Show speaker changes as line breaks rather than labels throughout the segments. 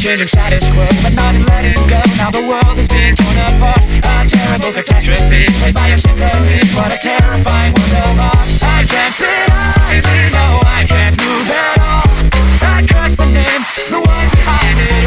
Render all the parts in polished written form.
changing status quo, but not in letting go. Now the world is being torn apart. A terrible catastrophe played by a symphony. What a terrifying world of art. I can't sit idly, no, I can't move at all. I curse the name, the one behind it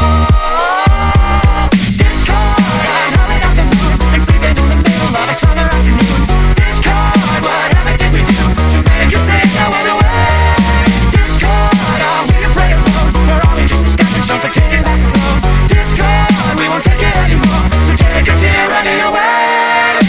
all. Discord, I'm howling at the moon and sleeping in the middle of a summer afternoon. Discord, whatever did we do to make you take our world away? Discord, are we a prey alone, or are we just a stepping stone for taking back the throne? Discord, we won't take it anymore, so take a tyranny away.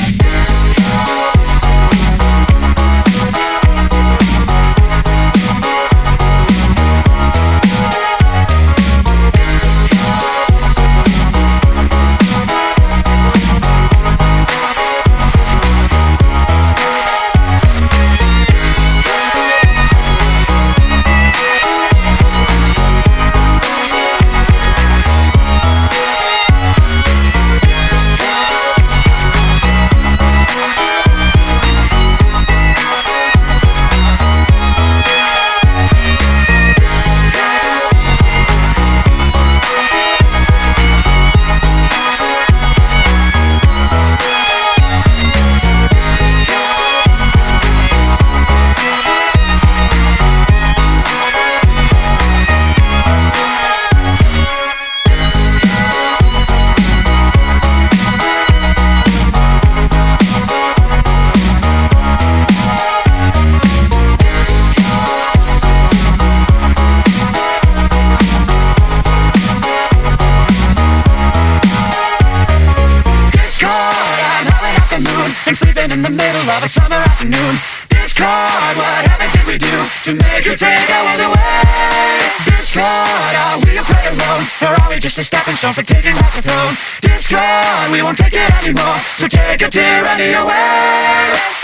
And sleeping in the middle of a summer afternoon. Discord, whatever did we do to make you take our world away? Discord, are we a prey alone, or are we just a stepping stone for taking back the throne? Discord, we won't take it anymore, so take a tyranny away.